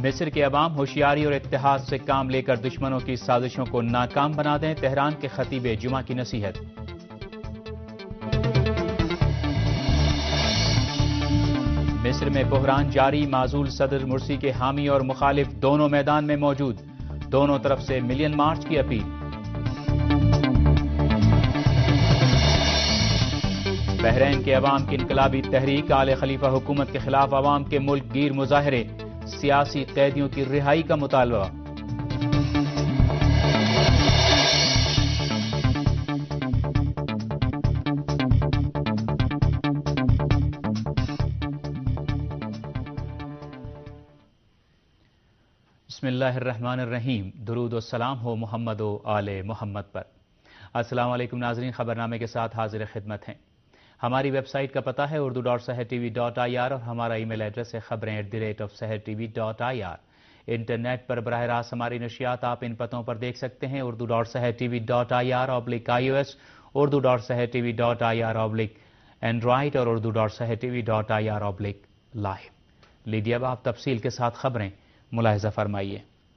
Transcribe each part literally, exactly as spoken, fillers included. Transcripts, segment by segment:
مصر کے عوام ہوشیاری اور اتحاد سے کام لے کر دشمنوں کی سازشوں کو ناکام بنا دیں، تہران کے خطیب جمعہ کی نصیحت۔ مصر میں بحران جاری، معزول صدر مرسی کے حامی اور مخالف دونوں میدان میں موجود، دونوں طرف سے ملین مارچ کی اپیل۔ بحرین کے عوام کی انقلابی تحریک، آل خلیفہ حکومت کے خلاف عوام کے ملک گیر مظاہرے، سیاسی قیدیوں کی رہائی کا مطالبہ۔ بسم اللہ الرحمن الرحیم، درود و سلام ہو محمد و آل محمد پر۔ السلام علیکم ناظرین، خبرنامے کے ساتھ حاضر خدمت ہیں۔ ہماری ویب سائٹ کا پتہ ہے Urdu dot Sahar T V dot I R اور ہمارا ای میل ایڈریس ہے خبریں at the rate of Sahar T V dot I R. Internet پر براہ راست ہماری نشریات آپ ان پتوں پر دیکھ سکتے ہیں: Urdu dot Sahar T V dot I R oblique I O S, Urdu dot Sahar T V dot I R oblique android اور Urdu dot Sahar T V dot I R oblique live. لیجیے اب آپ تفصیل کے ساتھ خبریں ملاحظہ فرمائیے۔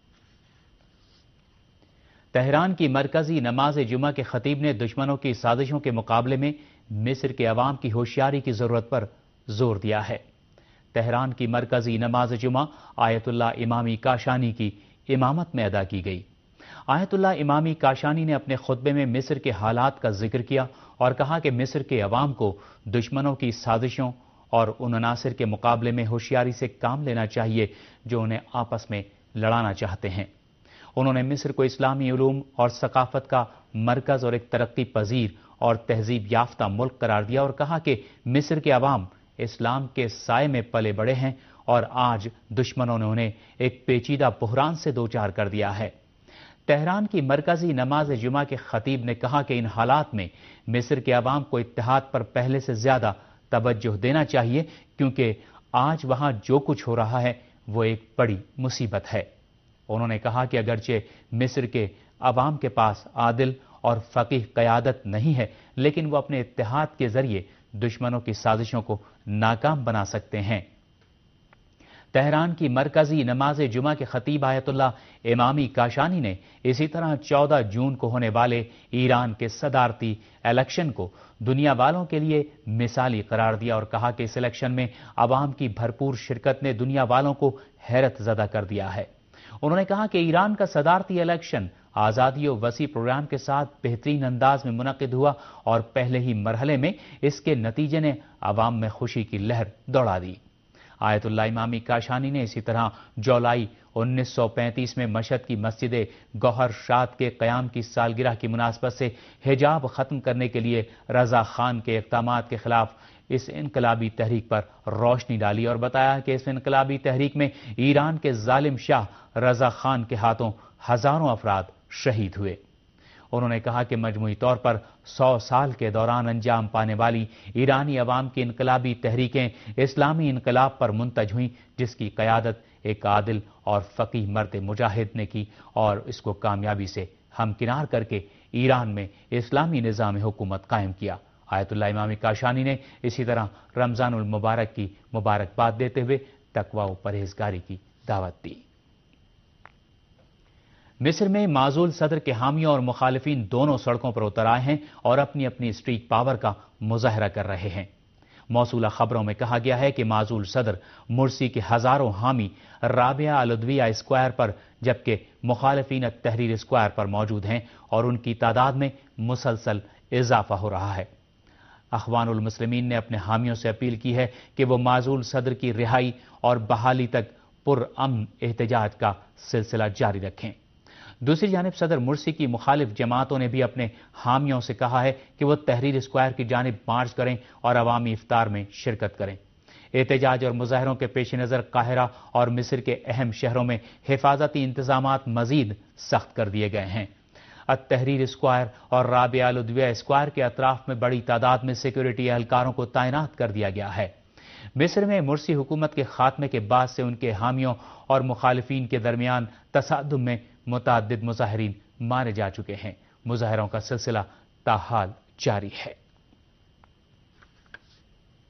تہران کی مرکزی نماز جمعہ کے خطیب نے دشمنوں کی سازشوں کے مقابلے میں مصر کے عوام کی ہوشیاری کی ضرورت پر زور دیا ہے۔ تہران کی مرکزی نماز جمعہ آیت اللہ امامی کاشانی کی امامت میں ادا کی گئی۔ آیت اللہ امامی کاشانی نے اپنے خطبے میں مصر کے حالات کا ذکر کیا اور کہا کہ مصر کے عوام کو دشمنوں کی سازشوں اور ان عناصر کے مقابلے میں ہوشیاری سے کام لینا چاہیے جو انہیں آپس میں لڑانا چاہتے ہیں۔ انہوں نے مصر کو اسلامی علوم اور ثقافت کا مرکز اور ایک ترقی پذیر اور تہذیب یافتہ ملک قرار دیا اور کہا کہ مصر کے عوام اسلام کے سائے میں پلے بڑے ہیں اور آج دشمنوں نے انہیں ایک پیچیدہ بحران سے دوچار کر دیا ہے۔ تہران کی مرکزی نماز جمعہ کے خطیب نے کہا کہ ان حالات میں مصر کے عوام کو اتحاد پر پہلے سے زیادہ توجہ دینا چاہیے، کیونکہ آج وہاں جو کچھ ہو رہا ہے وہ ایک بڑی مصیبت ہے۔ انہوں نے کہا کہ اگرچہ مصر کے عوام کے پاس عادل اور فقیہ قیادت نہیں ہے، لیکن وہ اپنے اتحاد کے ذریعے دشمنوں کی سازشوں کو ناکام بنا سکتے ہیں۔ تہران کی مرکزی نماز جمعہ کے خطیب آیت اللہ امامی کاشانی نے اسی طرح چودہ جون کو ہونے والے ایران کے صدارتی الیکشن کو دنیا والوں کے لیے مثالی قرار دیا اور کہا کہ اس الیکشن میں عوام کی بھرپور شرکت نے دنیا والوں کو حیرت زدہ کر دیا ہے۔ انہوں نے کہا کہ ایران کا صدارتی الیکشن آزادی و وسیع پروگرام کے ساتھ بہترین انداز میں منعقد ہوا اور پہلے ہی مرحلے میں اس کے نتیجے نے عوام میں خوشی کی لہر دوڑا دی۔ آیت اللہ امامی کاشانی نے اسی طرح جولائی انیس سو پینتیس میں مشہد کی مسجد گوہر شاد کے قیام کی سالگرہ کی مناسبت سے حجاب ختم کرنے کے لیے رضا خان کے اقدامات کے خلاف اس انقلابی تحریک پر روشنی ڈالی اور بتایا کہ اس انقلابی تحریک میں ایران کے ظالم شاہ رضا خان کے ہاتھوں ہزاروں افراد شہید ہوئے۔ انہوں نے کہا کہ مجموعی طور پر سو سال کے دوران انجام پانے والی ایرانی عوام کی انقلابی تحریکیں اسلامی انقلاب پر منتج ہوئیں، جس کی قیادت ایک عادل اور فقیہ مرد مجاہد نے کی اور اس کو کامیابی سے ہمکنار کر کے ایران میں اسلامی نظام حکومت قائم کیا۔ آیت اللہ امامی کاشانی نے اسی طرح رمضان المبارک کی مبارکباد دیتے ہوئے تقوی و پرہیزگاری کی دعوت دی۔ مصر میں معزول صدر کے حامیوں اور مخالفین دونوں سڑکوں پر اتر آئے ہیں اور اپنی اپنی اسٹریٹ پاور کا مظاہرہ کر رہے ہیں۔ موصولہ خبروں میں کہا گیا ہے کہ معزول صدر مرسی کے ہزاروں حامی رابعہ العدویہ اسکوائر پر جبکہ مخالفین التحریر اسکوائر پر موجود ہیں اور ان کی تعداد میں مسلسل اضافہ ہو رہا ہے۔ اخوان المسلمین نے اپنے حامیوں سے اپیل کی ہے کہ وہ معزول صدر کی رہائی اور بحالی تک پرامن احتجاج کا سلسلہ جاری رکھیں۔ دوسری جانب صدر مرسی کی مخالف جماعتوں نے بھی اپنے حامیوں سے کہا ہے کہ وہ تحریر اسکوائر کی جانب مارچ کریں اور عوامی افطار میں شرکت کریں۔ احتجاج اور مظاہروں کے پیش نظر قاہرہ اور مصر کے اہم شہروں میں حفاظتی انتظامات مزید سخت کر دیے گئے ہیں۔ التحریر اسکوائر اور رابعہ العدویہ اسکوائر کے اطراف میں بڑی تعداد میں سیکیورٹی اہلکاروں کو تعینات کر دیا گیا ہے۔ مصر میں مرسی حکومت کے خاتمے کے بعد سے ان کے حامیوں اور مخالفین کے درمیان تصادم میں متعدد مظاہرین مارے جا چکے ہیں۔ مظاہروں کا سلسلہ تاحال جاری ہے۔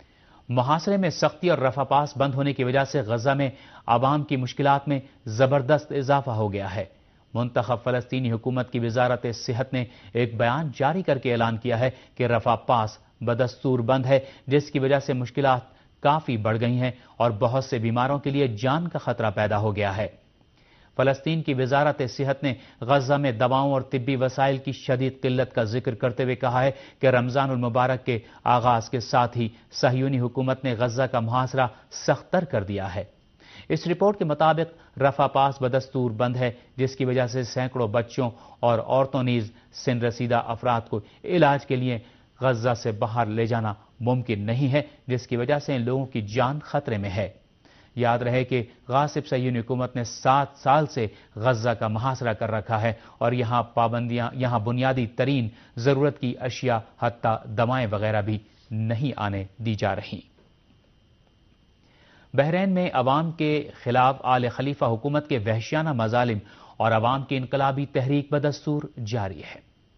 محاصرے میں سختی اور رفع پاس بند ہونے کی وجہ سے غزہ میں عوام کی مشکلات میں زبردست اضافہ ہو گیا ہے۔ منتخب فلسطینی حکومت کی وزارت صحت نے ایک بیان جاری کر کے اعلان کیا ہے کہ رفع پاس بدستور بند ہے، جس کی وجہ سے مشکلات کافی بڑھ گئی ہیں اور بہت سے بیماروں کے لیے جان کا خطرہ پیدا ہو گیا ہے۔ فلسطین کی وزارت صحت نے غزہ میں دواؤں اور طبی وسائل کی شدید قلت کا ذکر کرتے ہوئے کہا ہے کہ رمضان المبارک کے آغاز کے ساتھ ہی صہیونی حکومت نے غزہ کا محاصرہ سخت تر کر دیا ہے۔ اس رپورٹ کے مطابق رفع پاس بدستور بند ہے، جس کی وجہ سے سینکڑوں بچوں اور عورتوں نیز سن رسیدہ افراد کو علاج کے لیے غزہ سے باہر لے جانا ممکن نہیں ہے، جس کی وجہ سے ان لوگوں کی جان خطرے میں ہے۔ یاد رہے کہ غاصب صہیونی حکومت نے سات سال سے غزہ کا محاصرہ کر رکھا ہے اور یہاں پابندیاں یہاں بنیادی ترین ضرورت کی اشیاء حتیٰ دوائیں وغیرہ بھی نہیں آنے دی جا رہی۔ بحرین میں عوام کے خلاف آل خلیفہ حکومت کے وحشیانہ مظالم اور عوام کی انقلابی تحریک بدستور جاری ہے۔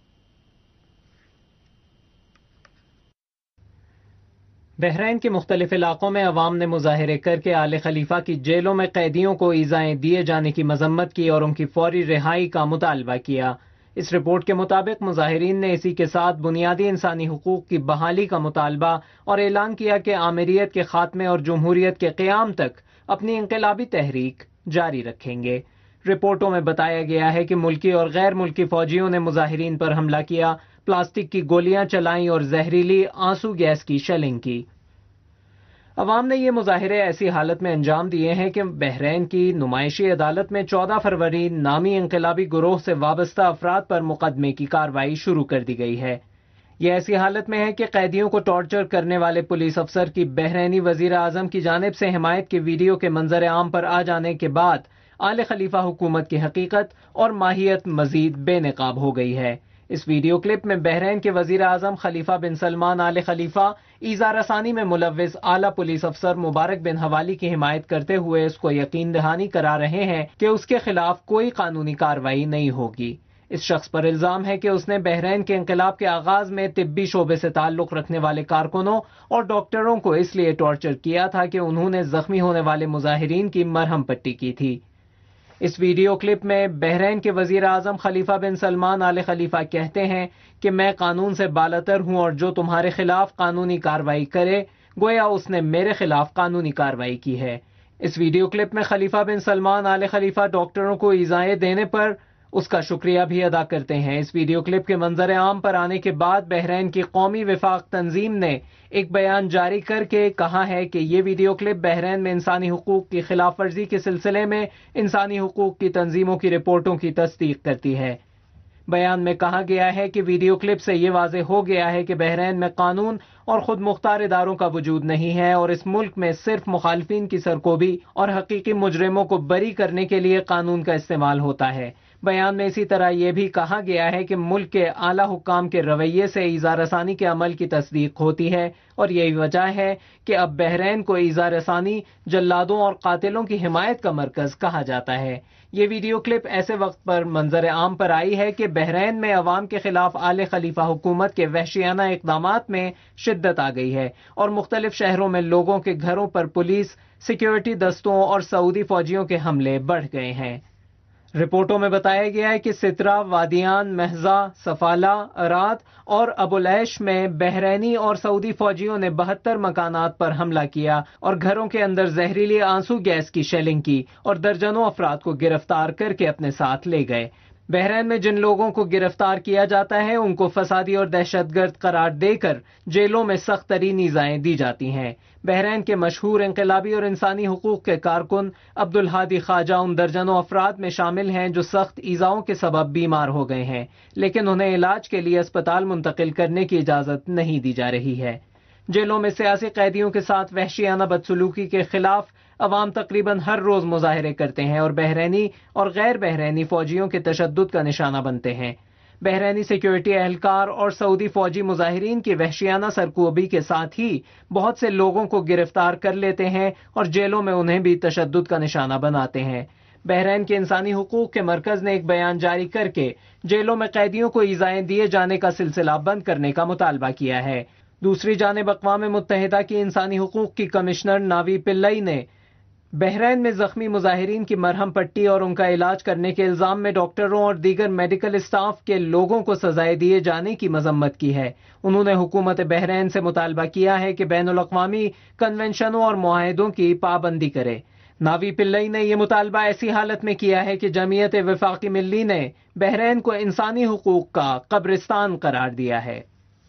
بحرین کے مختلف علاقوں میں عوام نے مظاہرے کر کے آل خلیفہ کی جیلوں میں قیدیوں کو ایذائیں دیے جانے کی مذمت کی اور ان کی فوری رہائی کا مطالبہ کیا۔ اس رپورٹ کے مطابق مظاہرین نے اسی کے ساتھ بنیادی انسانی حقوق کی بحالی کا مطالبہ اور اعلان کیا کہ آمریت کے خاتمے اور جمہوریت کے قیام تک اپنی انقلابی تحریک جاری رکھیں گے۔ رپورٹوں میں بتایا گیا ہے کہ ملکی اور غیر ملکی فوجیوں نے مظاہرین پر حملہ کیا، پلاسٹک کی گولیاں چلائیں اور زہریلی آنسو گیس کی شیلنگ کی۔ عوام نے یہ مظاہرے ایسی حالت میں انجام دیے ہیں کہ بحرین کی نمائشی عدالت میں چودہ فروری نامی انقلابی گروہ سے وابستہ افراد پر مقدمے کی کارروائی شروع کر دی گئی ہے۔ یہ ایسی حالت میں ہے کہ قیدیوں کو ٹارچر کرنے والے پولیس افسر کی بحرینی وزیر اعظم کی جانب سے حمایت کی ویڈیو کے منظر عام پر آ جانے کے بعد آل خلیفہ حکومت کی حقیقت اور ماہیت مزید بے نقاب ہو گئی ہے۔ اس ویڈیو کلپ میں بحرین کے وزیر اعظم خلیفہ بن سلمان آل خلیفہ ایذا رسانی میں ملوث اعلیٰ پولیس افسر مبارک بن حوالی کی حمایت کرتے ہوئے اس کو یقین دہانی کرا رہے ہیں کہ اس کے خلاف کوئی قانونی کارروائی نہیں ہوگی۔ اس شخص پر الزام ہے کہ اس نے بحرین کے انقلاب کے آغاز میں طبی شعبے سے تعلق رکھنے والے کارکنوں اور ڈاکٹروں کو اس لیے ٹارچر کیا تھا کہ انہوں نے زخمی ہونے والے مظاہرین کی مرہم پٹی کی تھی۔ اس ویڈیو کلپ میں بحرین کے وزیر اعظم خلیفہ بن سلمان آل خلیفہ کہتے ہیں کہ میں قانون سے بالاتر ہوں اور جو تمہارے خلاف قانونی کارروائی کرے گویا اس نے میرے خلاف قانونی کارروائی کی ہے۔ اس ویڈیو کلپ میں خلیفہ بن سلمان آل خلیفہ ڈاکٹروں کو ایذائیں دینے پر اس کا شکریہ بھی ادا کرتے ہیں۔ اس ویڈیو کلپ کے منظر عام پر آنے کے بعد بحرین کی قومی وفاق تنظیم نے ایک بیان جاری کر کے کہا ہے کہ یہ ویڈیو کلپ بحرین میں انسانی حقوق کی خلاف ورزی کے سلسلے میں انسانی حقوق کی تنظیموں کی رپورٹوں کی تصدیق کرتی ہے۔ بیان میں کہا گیا ہے کہ ویڈیو کلپ سے یہ واضح ہو گیا ہے کہ بحرین میں قانون اور خود مختار اداروں کا وجود نہیں ہے اور اس ملک میں صرف مخالفین کی سرکوبی اور حقیقی مجرموں کو بری کرنے کے لیے قانون کا استعمال ہوتا ہے۔ بیان میں اسی طرح یہ بھی کہا گیا ہے کہ ملک کے اعلیٰ حکام کے رویے سے ایذا رسانی کے عمل کی تصدیق ہوتی ہے اور یہی وجہ ہے کہ اب بحرین کو ایذا رسانی، جلادوں اور قاتلوں کی حمایت کا مرکز کہا جاتا ہے۔ یہ ویڈیو کلپ ایسے وقت پر منظر عام پر آئی ہے کہ بحرین میں عوام کے خلاف آل خلیفہ حکومت کے وحشیانہ اقدامات میں شدت آ گئی ہے اور مختلف شہروں میں لوگوں کے گھروں پر پولیس، سیکیورٹی دستوں اور سعودی فوجیوں کے حملے بڑھ گئے ہیں۔ رپورٹوں میں بتایا گیا ہے کہ سترہ، وادیان، مہزا، سفالہ، ارات اور ابو العیش میں بحرینی اور سعودی فوجیوں نے بہتر مکانات پر حملہ کیا اور گھروں کے اندر زہریلی آنسو گیس کی شیلنگ کی اور درجنوں افراد کو گرفتار کر کے اپنے ساتھ لے گئے۔ بحرین میں جن لوگوں کو گرفتار کیا جاتا ہے ان کو فسادی اور دہشت گرد قرار دے کر جیلوں میں سخت ترین ایذائیں دی جاتی ہیں۔ بحرین کے مشہور انقلابی اور انسانی حقوق کے کارکن عبدالہادی خواجہ ان درجنوں افراد میں شامل ہیں جو سخت ایذاؤں کے سبب بیمار ہو گئے ہیں، لیکن انہیں علاج کے لیے اسپتال منتقل کرنے کی اجازت نہیں دی جا رہی ہے۔ جیلوں میں سیاسی قیدیوں کے ساتھ وحشیانہ بدسلوکی کے خلاف عوام تقریباً ہر روز مظاہرے کرتے ہیں اور بحرینی اور غیر بحرینی فوجیوں کے تشدد کا نشانہ بنتے ہیں۔ بحرینی سیکیورٹی اہلکار اور سعودی فوجی مظاہرین کی وحشیانہ سرکوبی کے ساتھ ہی بہت سے لوگوں کو گرفتار کر لیتے ہیں اور جیلوں میں انہیں بھی تشدد کا نشانہ بناتے ہیں۔ بحرین کے انسانی حقوق کے مرکز نے ایک بیان جاری کر کے جیلوں میں قیدیوں کو ایذائیں دیے جانے کا سلسلہ بند کرنے کا مطالبہ کیا ہے۔ دوسری جانب اقوام متحدہ کی انسانی حقوق کی کمشنر ناوی پلئی نے بحرین میں زخمی مظاہرین کی مرہم پٹی اور ان کا علاج کرنے کے الزام میں ڈاکٹروں اور دیگر میڈیکل اسٹاف کے لوگوں کو سزائیں دیے جانے کی مذمت کی ہے۔ انہوں نے حکومت بحرین سے مطالبہ کیا ہے کہ بین الاقوامی کنونشنوں اور معاہدوں کی پابندی کرے۔ ناوی پلئی نے یہ مطالبہ ایسی حالت میں کیا ہے کہ جمعیت وفاقی ملی نے بحرین کو انسانی حقوق کا قبرستان قرار دیا ہے۔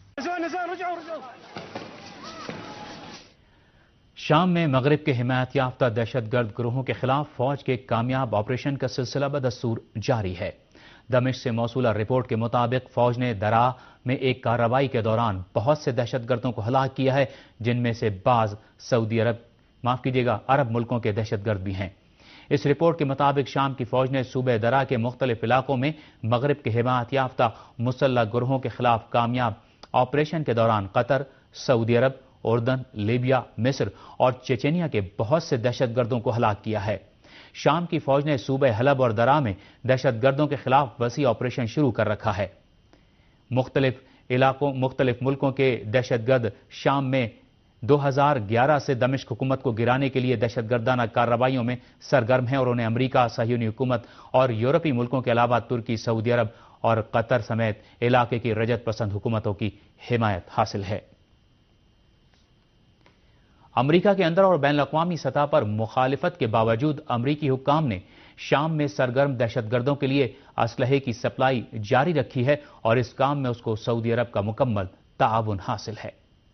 شام میں مغرب کے حمایت یافتہ دہشت گرد گروہوں کے خلاف فوج کے کامیاب آپریشن کا سلسلہ بدستور جاری ہے۔ دمشق سے موصولہ رپورٹ کے مطابق فوج نے درا میں ایک کارروائی کے دوران بہت سے دہشت گردوں کو ہلاک کیا ہے، جن میں سے بعض سعودی عرب معاف کیجیے گا عرب ملکوں کے دہشت گرد بھی ہیں۔ اس رپورٹ کے مطابق شام کی فوج نے صوبہ درا کے مختلف علاقوں میں مغرب کے حمایت یافتہ مسلح گروہوں کے خلاف کامیاب آپریشن کے دوران قطر، سعودی عرب، اردن، لیبیا، مصر اور چیچینیا کے بہت سے دہشت گردوں کو ہلاک کیا ہے۔ شام کی فوج نے صوبہ حلب اور درا میں دہشت گردوں کے خلاف وسیع آپریشن شروع کر رکھا ہے۔ مختلف علاقوں مختلف ملکوں کے دہشت گرد شام میں دو ہزار گیارہ سے دمشق حکومت کو گرانے کے لیے دہشت گردانہ کارروائیوں میں سرگرم ہیں اور انہیں امریکہ، صہیونی حکومت اور یورپی ملکوں کے علاوہ ترکی، سعودی عرب اور قطر سمیت علاقے کی رجت پسند حکومتوں کی حمایت حاصل ہے۔ امریکہ کے اندر اور بین الاقوامی سطح پر مخالفت کے باوجود امریکی حکام نے شام میں سرگرم دہشت گردوں کے لیے اسلحے کی سپلائی جاری رکھی ہے اور اس کام میں اس کو سعودی عرب کا مکمل تعاون حاصل ہے۔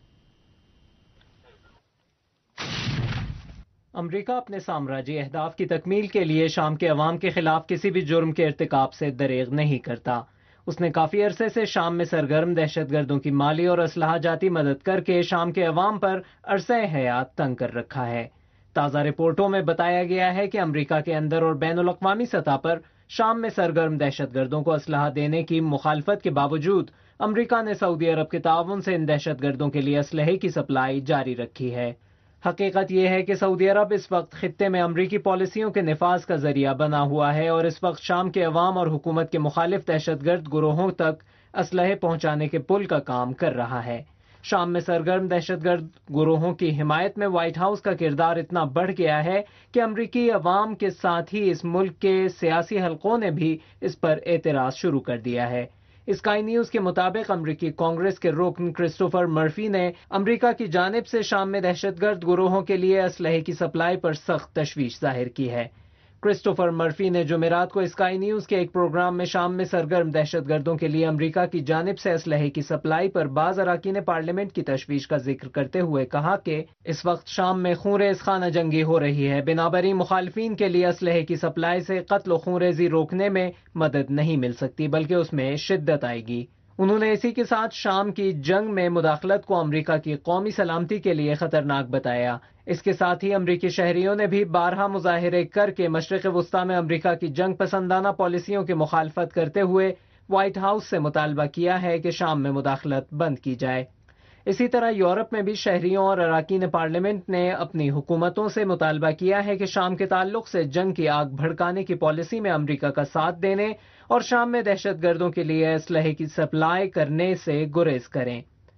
امریکہ اپنے سامراجی اہداف کی تکمیل کے لیے شام کے عوام کے خلاف کسی بھی جرم کے ارتکاب سے دریغ نہیں کرتا۔ اس نے کافی عرصے سے شام میں سرگرم دہشت گردوں کی مالی اور اسلحہ جاتی مدد کر کے شام کے عوام پر عرصہ حیات تنگ کر رکھا ہے۔ تازہ رپورٹوں میں بتایا گیا ہے کہ امریکہ کے اندر اور بین الاقوامی سطح پر شام میں سرگرم دہشت گردوں کو اسلحہ دینے کی مخالفت کے باوجود امریکہ نے سعودی عرب کے تعاون سے ان دہشت گردوں کے لیے اسلحے کی سپلائی جاری رکھی ہے۔ حقیقت یہ ہے کہ سعودی عرب اس وقت خطے میں امریکی پالیسیوں کے نفاذ کا ذریعہ بنا ہوا ہے اور اس وقت شام کے عوام اور حکومت کے مخالف دہشت گرد گروہوں تک اسلحے پہنچانے کے پل کا کام کر رہا ہے۔ شام میں سرگرم دہشت گرد گروہوں کی حمایت میں وائٹ ہاؤس کا کردار اتنا بڑھ گیا ہے کہ امریکی عوام کے ساتھ ہی اس ملک کے سیاسی حلقوں نے بھی اس پر اعتراض شروع کر دیا ہے۔ اسکائی نیوز کے مطابق امریکی کانگریس کے رکن کرسٹوفر مرفی نے امریکہ کی جانب سے شام میں دہشت گرد گروہوں کے لیے اسلحے کی سپلائی پر سخت تشویش ظاہر کی ہے۔ کرسٹوفر مرفی نے جمعرات کو اسکائی نیوز کے ایک پروگرام میں شام میں سرگرم دہشت گردوں کے لیے امریکہ کی جانب سے اسلحے کی سپلائی پر بعض اراکین پارلیمنٹ کی تشویش کا ذکر کرتے ہوئے کہا کہ اس وقت شام میں خونریز خانہ جنگی ہو رہی ہے، بنابراً مخالفین کے لیے اسلحے کی سپلائی سے قتل و خونریزی روکنے میں مدد نہیں مل سکتی بلکہ اس میں شدت آئے گی۔ انہوں نے اسی کے ساتھ شام کی جنگ میں مداخلت کو امریکہ کی قومی سلامتی کے لیے خطرناک بتایا۔ اس کے ساتھ ہی امریکی شہریوں نے بھی بارہا مظاہرے کر کے مشرق وسطیٰ میں امریکہ کی جنگ پسندانہ پالیسیوں کی مخالفت کرتے ہوئے وائٹ ہاؤس سے مطالبہ کیا ہے کہ شام میں مداخلت بند کی جائے۔ اسی طرح یورپ میں بھی شہریوں اور اراکین پارلیمنٹ نے اپنی حکومتوں سے مطالبہ کیا ہے کہ شام کے تعلق سے جنگ کی آگ بھڑکانے کی پالیسی میں امریکہ کا ساتھ دینے اور شام میں دہشت گردوں کے لیے اسلحے کی سپلائی کرنے سے گریز کریں۔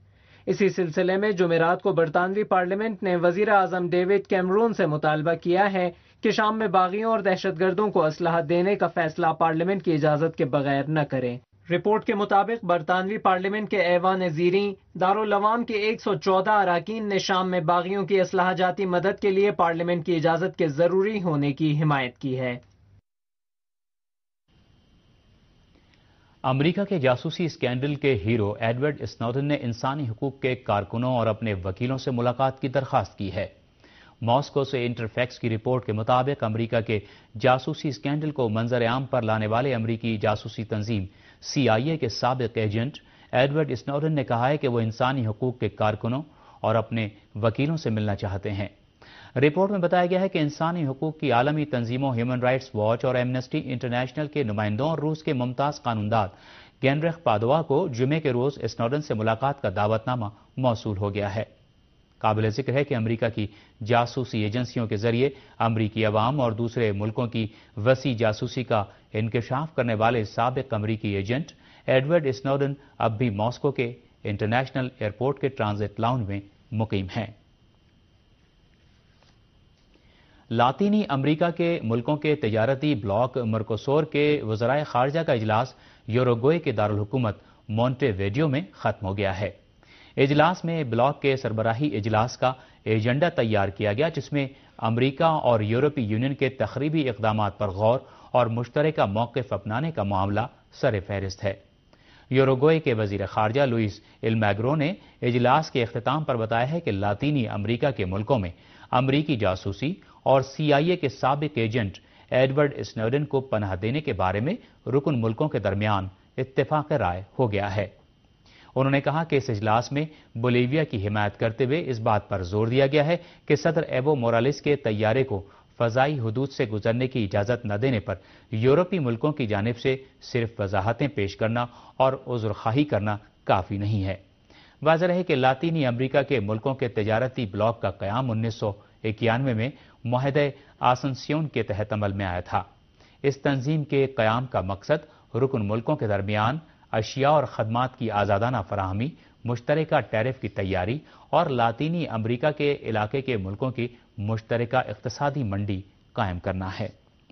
اسی سلسلے میں جمعرات کو برطانوی پارلیمنٹ نے وزیر اعظم ڈیوڈ کیمرون سے مطالبہ کیا ہے کہ شام میں باغیوں اور دہشت گردوں کو اسلحہ دینے کا فیصلہ پارلیمنٹ کی اجازت کے بغیر نہ کریں۔ رپورٹ کے مطابق برطانوی پارلیمنٹ کے ایوان زیریں دارالعوام کے ایک سو چودہ اراکین نے شام میں باغیوں کی اسلحہ جاتی مدد کے لیے پارلیمنٹ کی اجازت کے ضروری ہونے کی حمایت کی ہے۔ امریکہ کے جاسوسی اسکینڈل کے ہیرو ایڈورڈ اسنوڈن نے انسانی حقوق کے کارکنوں اور اپنے وکیلوں سے ملاقات کی درخواست کی ہے۔ ماسکو سے انٹرفیکس کی رپورٹ کے مطابق امریکہ کے جاسوسی اسکینڈل کو منظر عام پر لانے والے امریکی جاسوسی تنظیم سی آئی اے کے سابق ایجنٹ ایڈورڈ اسنوڈن نے کہا ہے کہ وہ انسانی حقوق کے کارکنوں اور اپنے وکیلوں سے ملنا چاہتے ہیں۔ رپورٹ میں بتایا گیا ہے کہ انسانی حقوق کی عالمی تنظیموں ہیومن رائٹس واچ اور ایمنسٹی انٹرنیشنل کے نمائندوں اور روس کے ممتاز قانوندان گینرخ پادوا کو جمعے کے روز اسنوڈن سے ملاقات کا دعوت نامہ موصول ہو گیا ہے۔ قابل ذکر ہے کہ امریکہ کی جاسوسی ایجنسیوں کے ذریعے امریکی عوام اور دوسرے ملکوں کی وسیع جاسوسی کا انکشاف کرنے والے سابق امریکی ایجنٹ ایڈورڈ اسنوڈن اب بھی ماسکو کے इंटरनेशनल एयरपोर्ट के ट्रांजिट लाउंज में मुकीम हैं। लातीनी अमरीका के मुल्कों के तजारती ब्लॉक मर्कोसोर के वज़राए खारजा का इजलास यूरुग्वे के दारुल हुकूमत मोंटेवेडियो में खत्म हो गया है। इजलास में ब्लॉक के सरबराही इजलास का एजेंडा तैयार किया गया, जिसमें अमरीका और यूरोपीय यूनियन के तखरीबी इक़दामात पर गौर और मुश्तरका मौक़िफ़ अपनाने का मामला सर फहरिस्त है। यूरुग्वे के वज़ीर खारजा लुइस एलमैग्रो ने इजलास के इख्तिताम पर बताया है कि लातीनी अमरीका के मुल्कों में अमरीकी जासूसी और सी आई ए के साबिक एजेंट एडवर्ड स्नोडेन को पनाह देने के बारे में रुकन मुल्कों के दरमियान इत्तेफाक राय हो गया है। उन्होंने कहा कि इस इजलास में बोलीविया की हिमायत करते हुए इस बात पर जोर दिया गया है कि सदर एवो मोरालिस के तैयारे को फ़ज़ाई हुदूद से गुजरने की इजाज़त न देने पर यूरोपीय मुल्कों की जानिब से सिर्फ वजाहतें पेश करना और उज़्रख़्वाही करना काफ़ी नहीं है। वाज़ेह है कि लातीनी अमरीका के मुल्कों के तजारती ब्लॉक का क़याम उन्नीस सौ इक्यानवे में मुआहदे आसनसियोन के तहत अमल में आया था। इस तंजीम के क़याम का मकसद रुकन मुल्कों के दरमियान अशिया और खदमात की आज़ादाना फराहमी, मुश्तरका टैरिफ की तैयारी और लातीनी अमरीका के इलाके के मुल्कों की मुश्तरका इक़्तिसादी मंडी कायम करना है।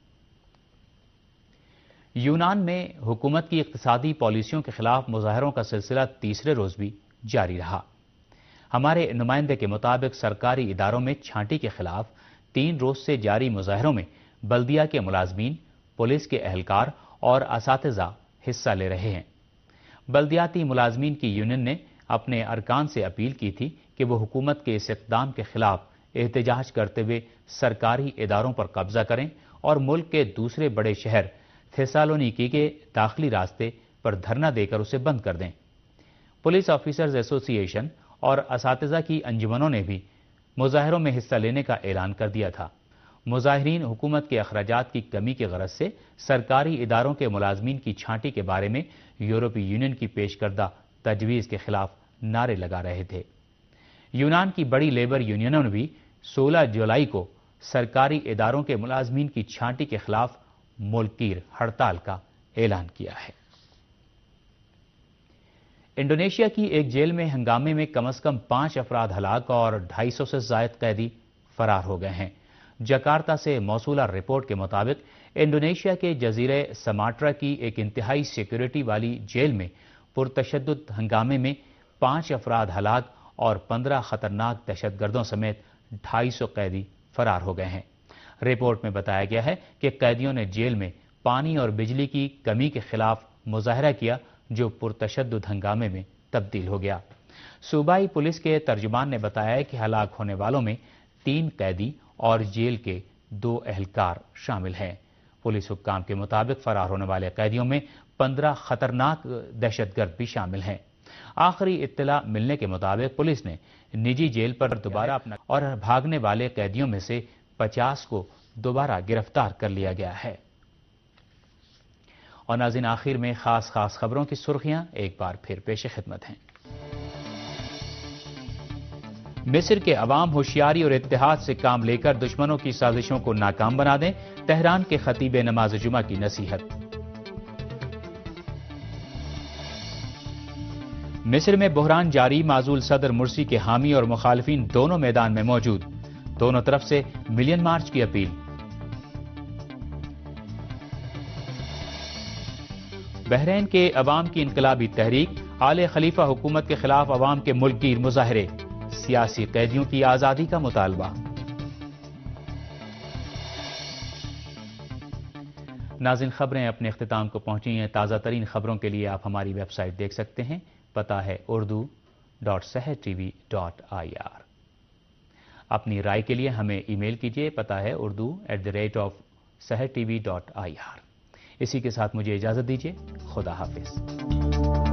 यूनान में हुकूमत की इक़्तिसादी पॉलिसियों के खिलाफ मुजाहरों का सिलसिला तीसरे रोज भी जारी रहा। हमारे नुमाइंदे के मुताबिक सरकारी इदारों में छांटी के खिलाफ तीन रोज से जारी मुजाहरों में बल्दिया के मुलाजमीन, पुलिस के एहलकार और असातिज़ा हिस्सा ले रहे हैं। बल्दियाती मुलाजमीन की यूनियन ने अपने अरकान से अपील की थी कि वो हुकूमत के इस इक़दाम के खिलाफ एहतजाज करते हुए सरकारी इदारों पर कब्जा करें और मुल्क के दूसरे बड़े शहर थेसालोनिकी के दाखिली रास्ते पर धरना देकर उसे बंद कर दें। पुलिस ऑफिसर्स एसोसिएशन और असातिज़ा की अंजुमनों ने भी मुजाहरों में हिस्सा लेने का ऐलान कर दिया था। मुजाहिरीन हुकूमत के अखराजात की कमी की गरज से सरकारी इदारों के मुलाजमीन की छांटी के बारे में यूरोपीय यूनियन की पेश करदा तजवीज़ के खिलाफ नारे लगा रहे थे। यूनान की बड़ी लेबर यूनियनों ने भी सोलह जुलाई को सरकारी इदारों के मुलाजमीन की छांटी के खिलाफ मुल्कीर हड़ताल का ऐलान किया है। इंडोनेशिया की एक जेल में हंगामे में कम अज कम पांच अफराद हलाक और ढाई सौ से जायद कैदी फरार हो गए हैं। जकार्ता से मौसूला रिपोर्ट के मुताबिक इंडोनेशिया के जजीरे समाट्रा की एक इंतहाई सिक्योरिटी वाली जेल में पुरतशद्दुद हंगामे में पांच अफराद हलाक और पंद्रह खतरनाक दहशतगर्दों समेत ढाई सौ कैदी फरार हो गए हैं। रिपोर्ट में बताया गया है कि कैदियों ने जेल में पानी और बिजली की कमी के खिलाफ मुजाहरा किया, जो पुरतशद्दुद हंगामे में तब्दील हो गया। सूबाई पुलिस के तर्जुमान ने बताया कि हलाक होने वालों में तीन कैदी और जेल के दो एहलकार शामिल हैं। पुलिस हुक्काम के मुताबिक फरार होने वाले कैदियों में पंद्रह खतरनाक दहशतगर्द भी शामिल हैं। आखिरी इत्तला मिलने के मुताबिक पुलिस ने निजी जेल पर दोबारा अपना और भागने वाले कैदियों में से पचास को दोबारा गिरफ्तार कर लिया गया है। और नाज़रीन, आखिर में खास खास खबरों की सुर्खियां एक बार फिर पेश खिदमत हैं। मिस्र के अवाम होशियारी और इत्तेहाद से काम लेकर दुश्मनों की साजिशों को नाकाम बना दें, तेहरान के खतीब नमाज जुमा की नसीहत। मिस्र में बहरान जारी, माजूल सदर मुर्सी के हामी और मुखालिफिन दोनों मैदान में मौजूद, दोनों तरफ से मिलियन मार्च की अपील। बहरीन के अवाम की इनकलाबी तहरीक, आले खलीफा हुकूमत के खिलाफ अवाम के मुल्कगीर मुजाहरे, सियासी कैदियों की आजादी का मुतालबा। नाज़रीन, खबरें अपने इख्तिताम को पहुंची हैं। ताज़ा तरीन खबरों के लिए आप हमारी वेबसाइट देख सकते हैं। पता है Urdu dot Sahar TV dot I R. अपनी राय के लिए हमें ईमेल कीजिए। पता है Urdu at the rate of Sahar TV dot I R. इसी के साथ मुझे इजाजत दीजिए। खुदा हाफिज।